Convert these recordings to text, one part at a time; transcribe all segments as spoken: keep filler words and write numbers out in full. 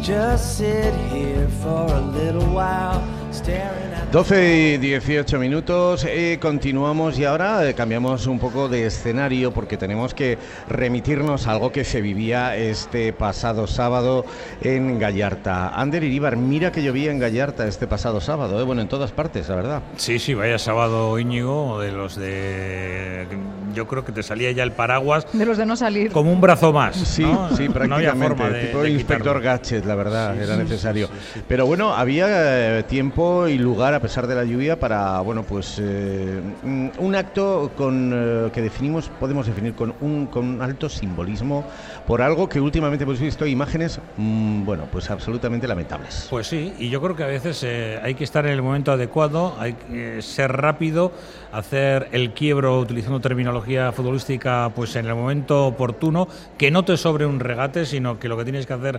Just sit here for a little while, staring at doce y dieciocho minutos, eh, continuamos y ahora eh, cambiamos un poco de escenario porque tenemos que remitirnos a algo que se vivía este pasado sábado en Gallarta. Ander Iríbar, mira que llovía en Gallarta este pasado sábado, eh, bueno, en todas partes, la verdad. Sí, sí, vaya sábado, Íñigo, de los de... Yo creo que te salía ya el paraguas. De los de no salir. Como un brazo más, Sí, ¿no? sí, prácticamente. No había forma de, tipo de Inspector quitarlo. Gadget, la verdad, Sí, era sí, necesario. sí, sí, sí. Pero bueno, había eh, tiempo y lugar, a pesar de la lluvia, para, bueno, pues eh, un acto con eh, que definimos, podemos definir con un, con un alto simbolismo por algo que últimamente hemos visto imágenes, mmm, bueno, pues absolutamente lamentables. Pues sí, y yo creo que a veces eh, hay que estar en el momento adecuado, hay que eh, ser rápido, hacer el quiebro utilizando terminología futbolística pues en el momento oportuno, que no te sobre un regate, sino que lo que tienes que hacer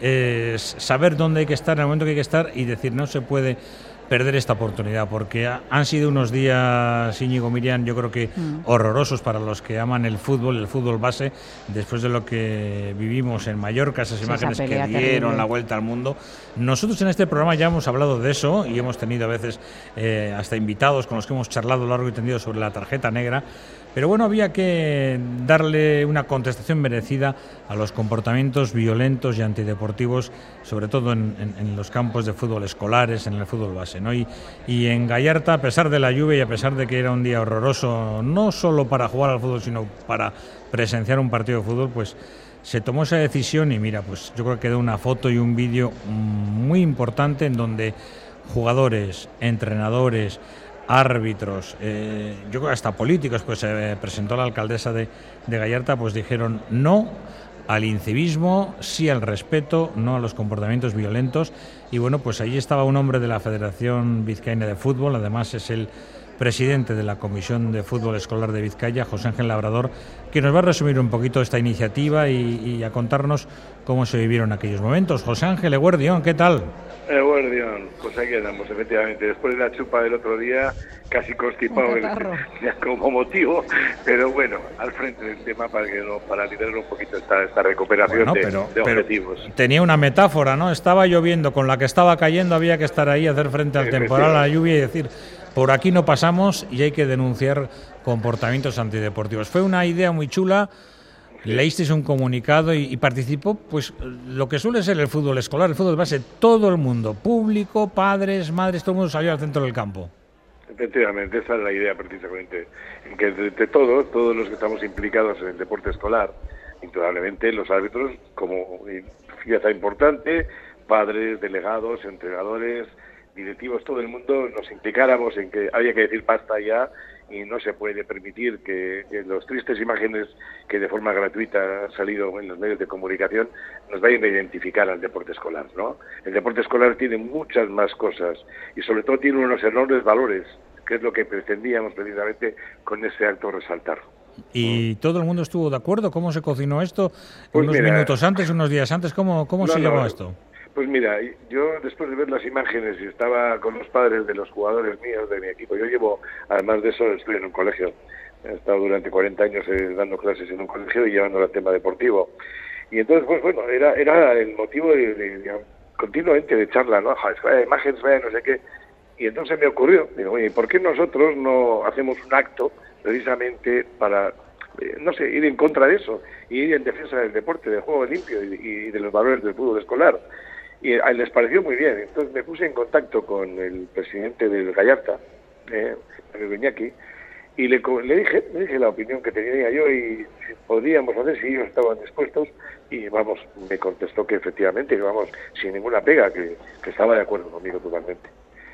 es saber dónde hay que estar, en el momento que hay que estar y decir no se puede perder esta oportunidad, porque ha, han sido unos días, Íñigo, Miriam, yo creo que mm. horrorosos para los que aman el fútbol, el fútbol base, después de lo que vivimos en Mallorca, esas sí, imágenes esa que dieron terrible. La vuelta al mundo. Nosotros en este programa ya hemos hablado de eso y hemos tenido a veces eh, hasta invitados con los que hemos charlado largo y tendido sobre la tarjeta negra. Pero bueno, había que darle una contestación merecida a los comportamientos violentos y antideportivos, sobre todo en, en, en los campos de fútbol escolares, en el fútbol base, ¿no? Y, y en Gallarta, a pesar de la lluvia y a pesar de que era un día horroroso, no solo para jugar al fútbol, sino para presenciar un partido de fútbol, pues se tomó esa decisión y mira, pues yo creo que quedó una foto y un vídeo muy importante en donde jugadores, entrenadores, árbitros, eh, yo creo que hasta políticos, pues se eh, presentó la alcaldesa de, de Gallarta, pues dijeron no al incivismo, sí al respeto, no a los comportamientos violentos. Y bueno, pues ahí estaba un hombre de la Federación Vizcaína de Fútbol, además es el presidente de la Comisión de Fútbol Escolar de Vizcaya, José Ángel Labrador, que nos va a resumir un poquito esta iniciativa y, y a contarnos cómo se vivieron aquellos momentos. José Ángel Eguerdión, ¿qué tal? Eguerdión, pues aquí andamos, efectivamente, después de la chupa del otro día, casi constipado el, como motivo, pero bueno, al frente del tema para que no, para liderar un poquito esta, esta recuperación bueno, pero, de, de pero objetivos. Tenía una metáfora, ¿no? Estaba lloviendo, con la que estaba cayendo había que estar ahí, hacer frente al temporal, a la lluvia y decir, por aquí no pasamos y hay que denunciar comportamientos antideportivos. Fue una idea muy chula. Sí. Leísteis un comunicado y, y participó pues lo que suele ser el fútbol escolar, el fútbol base, todo el mundo, público, padres, madres, todo el mundo salió al centro del campo. Efectivamente, esa es la idea precisamente, en que de, de todos, todos los que estamos implicados en el deporte escolar, indudablemente los árbitros como pieza importante, padres, delegados, entrenadores, directivos, todo el mundo nos implicáramos en que había que decir basta ya y no se puede permitir que, que las tristes imágenes que de forma gratuita han salido en los medios de comunicación nos vayan a identificar al deporte escolar, ¿no? El deporte escolar tiene muchas más cosas y sobre todo tiene unos enormes valores, que es lo que pretendíamos precisamente con ese acto resaltar. ¿Y todo el mundo estuvo de acuerdo? ¿Cómo se cocinó esto? Pues ¿Unos mira, minutos antes, unos días antes? ¿Cómo, cómo no, se llegó no, a esto? Pues mira, yo después de ver las imágenes y estaba con los padres de los jugadores míos de mi equipo, yo llevo, además de eso, estoy en un colegio, he estado durante cuarenta años eh, dando clases en un colegio y llevando el tema deportivo. Y entonces, pues bueno, era era el motivo de, de, de continuamente de charla, ¿no? Vaya imágenes, vaya no sé qué. Y entonces me ocurrió, digo, oye, ¿por qué nosotros no hacemos un acto precisamente para, eh, no sé, ir en contra de eso, y ir en defensa del deporte, del juego limpio y, y de los valores del fútbol escolar? Y a él les pareció muy bien, entonces me puse en contacto con el presidente del Gallarta, eh, el Iñaki, y le, le dije le dije la opinión que tenía yo y si podríamos hacer, si ellos estaban dispuestos, y vamos, me contestó que efectivamente, que vamos, sin ninguna pega, que, que estaba de acuerdo conmigo totalmente.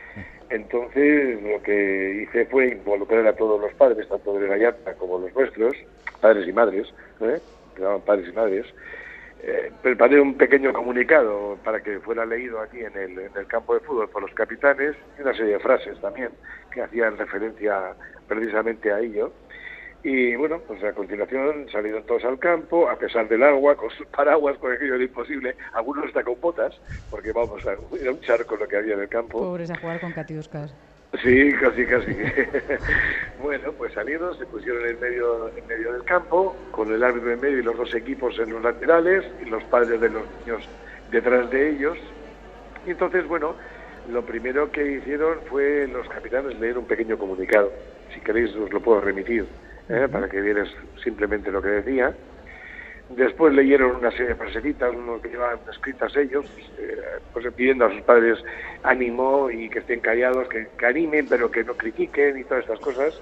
Entonces lo que hice fue involucrar a todos los padres, tanto del Gallarta como los nuestros, padres y madres, ¿eh? que llaman padres y madres. Eh, preparé un pequeño comunicado para que fuera leído aquí en el, en el campo de fútbol por los capitanes y una serie de frases también que hacían referencia precisamente a ello. Y bueno, pues a continuación salieron todos al campo, a pesar del agua, con sus paraguas, con aquello era imposible, algunos hasta con botas, porque vamos, a, era un charco lo que había en el campo. Pobres, a jugar con catiuscas. Sí, casi, casi. Bueno, pues salieron, se pusieron en medio, en medio del campo, con el árbitro en medio y los dos equipos en los laterales, y los padres de los niños detrás de ellos. Y entonces, bueno, lo primero que hicieron fue los capitanes leer un pequeño comunicado. Si queréis os lo puedo remitir, ¿eh? Para que vieras simplemente lo que decía. Después leyeron una serie de frasecitas, uno que llevaban escritas ellos, eh, pues pidiendo a sus padres ánimo y que estén callados, que, que animen pero que no critiquen y todas estas cosas.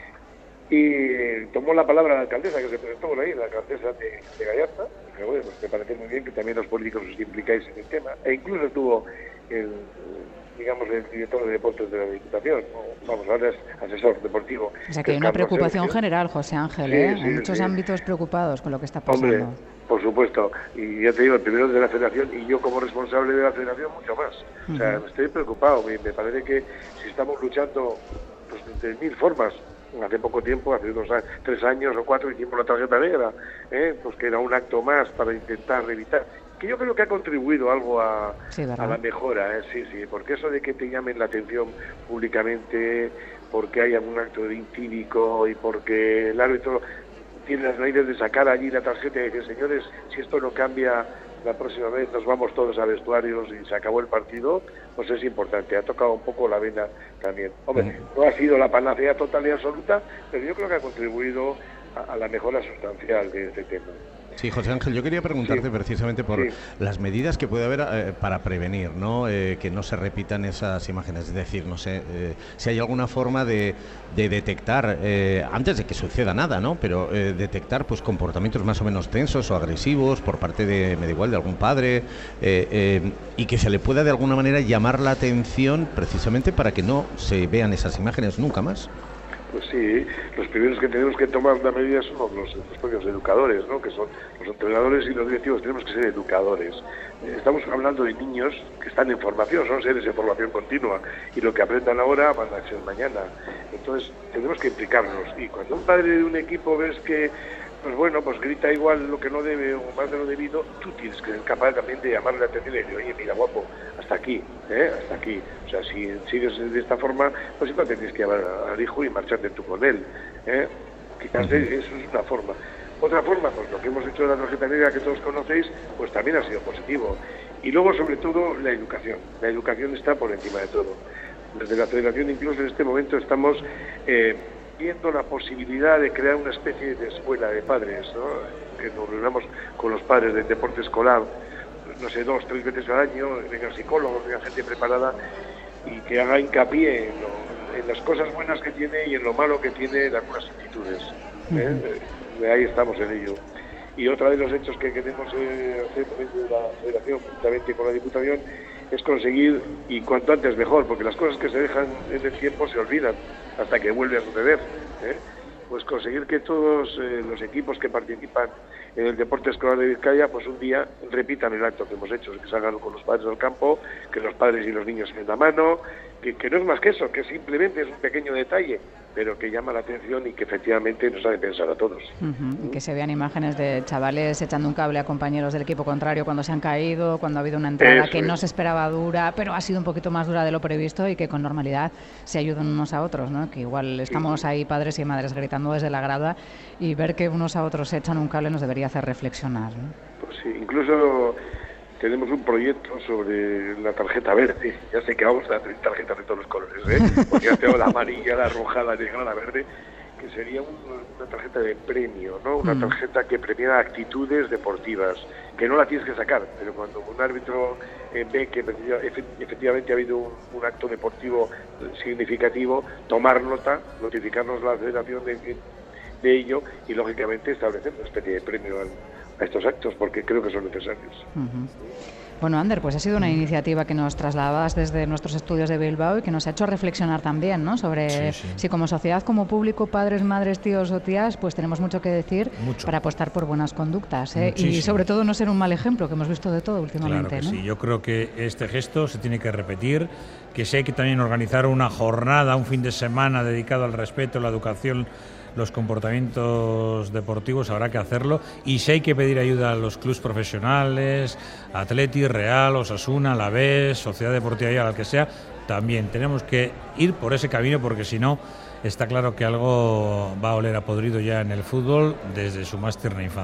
Y tomó la palabra la alcaldesa, que se presentó por ahí, la alcaldesa de, de Gallarta, y que bueno, pues me parece muy bien que también los políticos os implicáis en el tema, e incluso estuvo el, digamos, el director de deportes de la Diputación, o, vamos, ahora es asesor deportivo. O sea que hay una Carlos preocupación Sergio. general, José Ángel, Sí, ¿eh? sí, Hay muchos sí. ámbitos preocupados con lo que está pasando. Hombre, por supuesto, y ya te digo, el primero de la federación y yo como responsable de la federación mucho más. O sea, Uh-huh. estoy preocupado, me, me parece que si estamos luchando pues, de mil formas. Hace poco tiempo, hace dos, tres años o cuatro, hicimos la tarjeta negra, ¿eh? Pues que era un acto más para intentar evitar, que yo creo que ha contribuido algo a, Sí, a la mejora, ¿eh? Sí, sí, porque eso de que te llamen la atención públicamente, porque hay algún acto de incívico y porque el árbitro tiene las narices de sacar allí la tarjeta y decir, señores, si esto no cambia, la próxima vez nos vamos todos a vestuarios y se acabó el partido, pues es importante, ha tocado un poco la vena también. Hombre, no ha sido la panacea total y absoluta, pero yo creo que ha contribuido a, a la mejora sustancial de este tema. Sí, José Ángel, yo quería preguntarte Sí. precisamente por Sí. las medidas que puede haber eh, para prevenir, ¿no? Eh, que no se repitan esas imágenes. Es decir, no sé eh, si hay alguna forma de, de detectar, eh, antes de que suceda nada, ¿no? Pero eh, detectar pues comportamientos más o menos tensos o agresivos por parte de, me da igual, de algún padre, eh, eh, y que se le pueda de alguna manera llamar la atención precisamente para que no se vean esas imágenes nunca más. Pues sí, los primeros que tenemos que tomar la medida son los, los propios educadores, ¿no? Que son los entrenadores y los directivos, tenemos que ser educadores. Eh, Estamos hablando de niños que están en formación, son seres en formación continua, y lo que aprendan ahora van a ser mañana. Entonces, tenemos que implicarnos. Y cuando un padre de un equipo ves que, pues bueno, pues grita igual lo que no debe o más de lo debido, tú tienes que ser capaz también de llamarle la atención y decir, oye, mira, guapo, hasta aquí, ¿eh? Hasta aquí. O sea, si sigues de esta forma, pues siempre tienes que llamar al hijo y marcharte tú con él, ¿eh? Quizás uh-huh. Eso es una forma. Otra forma, pues lo que hemos hecho de la tarjeta negra que todos conocéis, pues también ha sido positivo. Y luego, sobre todo, la educación. La educación está por encima de todo. Desde la Federación, incluso en este momento, estamos eh, viendo la posibilidad de crear una especie de escuela de padres, ¿no? Que nos reunamos con los padres del deporte escolar, no sé, dos, tres veces al año, vengan psicólogos, vengan gente preparada y que haga hincapié en, lo, en las cosas buenas que tiene y en lo malo que tiene en algunas actitudes. ¿eh? Uh-huh. Ahí estamos en ello. Y otra de los hechos que queremos eh, hacer desde la Federación, juntamente con la Diputación, es conseguir, y cuanto antes mejor, porque las cosas que se dejan en el tiempo se olvidan hasta que vuelve a suceder, ¿eh? Pues conseguir que todos eh, los equipos que participan en el deporte escolar de Vizcaya, pues un día repitan el acto que hemos hecho, que salgan con los padres del campo, que los padres y los niños se den la mano, que, que no es más que eso, que simplemente es un pequeño detalle, pero que llama la atención y que efectivamente nos hace pensar a todos. Uh-huh. Y que se vean imágenes de chavales echando un cable a compañeros del equipo contrario cuando se han caído, cuando ha habido una entrada eso que es. No se esperaba dura, pero ha sido un poquito más dura de lo previsto y que con normalidad se ayudan unos a otros, ¿no? Que igual estamos sí. ahí padres y madres gritando desde la grada y ver que unos a otros se echan un cable nos debería hacer reflexionar, ¿no? Pues sí, incluso tenemos un proyecto sobre la tarjeta verde. Ya sé que vamos a tener tarjetas de todos los colores, ¿eh? Porque ya tengo la amarilla, la roja, la negra, la verde, que sería un, una tarjeta de premio, ¿no? Una mm. tarjeta que premia actitudes deportivas, que no la tienes que sacar, pero cuando un árbitro eh, ve que efectivamente ha habido un, un acto deportivo significativo, tomar nota, notificarnos la federación de, de ello y, lógicamente, establecer una especie de premio al a estos actos, porque creo que son necesarios. Uh-huh. Bueno, Ander, pues ha sido una iniciativa que nos trasladabas desde nuestros estudios de Bilbao y que nos ha hecho reflexionar también, ¿no? Sobre sí, sí. si como sociedad, como público, padres, madres, tíos o tías, pues tenemos mucho que decir mucho. Para apostar por buenas conductas, ¿eh? Y sobre todo no ser un mal ejemplo, que hemos visto de todo últimamente. Claro que ¿no? sí, yo creo que este gesto se tiene que repetir, que sí hay que también organizar una jornada, un fin de semana dedicado al respeto, la educación, los comportamientos deportivos, habrá que hacerlo, y si hay que pedir ayuda a los clubes profesionales, Atleti, Real, Osasuna, Alavés, Sociedad Deportiva Yala, al que sea, también tenemos que ir por ese camino, porque si no, está claro que algo va a oler a podrido ya en el fútbol desde su más tierna infancia.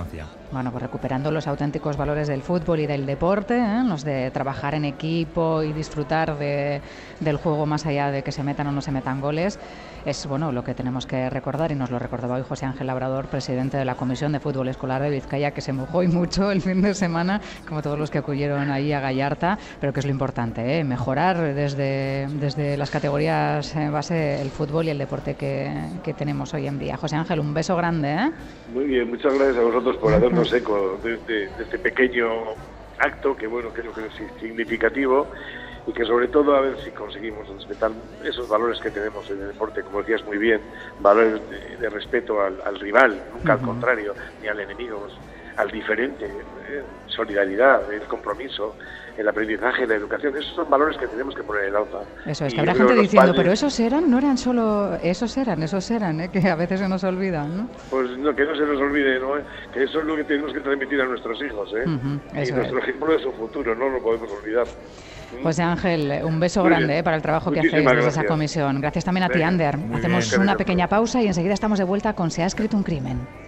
Bueno, pues recuperando los auténticos valores del fútbol y del deporte, ¿eh? Los de trabajar en equipo y disfrutar de, del juego más allá de que se metan o no se metan goles, es bueno lo que tenemos que recordar, y nos lo recordaba hoy José Ángel Labrador, presidente de la Comisión de Fútbol Escolar de Vizcaya, que se mojó y mucho el fin de semana, como todos los que acudieron ahí a Gallarta, pero que es lo importante, ¿eh? Mejorar desde, desde las categorías en base el fútbol y el deporte que, que tenemos hoy en día. José Ángel, un beso grande, ¿eh? Muy bien, muchas gracias a vosotros por hacernos eco de, de, de este pequeño acto, que bueno, creo que es significativo, y que sobre todo a ver si conseguimos respetar esos valores que tenemos en el deporte, como decías muy bien, valores de, de respeto al, al rival, nunca uh-huh. al contrario, ni al enemigo, al diferente, eh, solidaridad, el compromiso, el aprendizaje, la educación. Esos son valores que tenemos que poner en alza. Eso es, que habrá gente diciendo, padres, pero esos eran, no eran solo, esos eran, esos eran, ¿eh? Que a veces se nos olvidan, ¿no? Pues no, que no se nos olvide, ¿no? Que eso es lo que tenemos que transmitir a nuestros hijos, ¿eh? Uh-huh, y nuestro es. ejemplo de su futuro, no lo podemos olvidar. José Ángel, un beso Muy grande eh, para el trabajo Muchísimas que hacéis desde gracias. esa comisión. Gracias también a ti, Ander. Hacemos bien, una pequeña pausa y enseguida estamos de vuelta con Se ha escrito un crimen.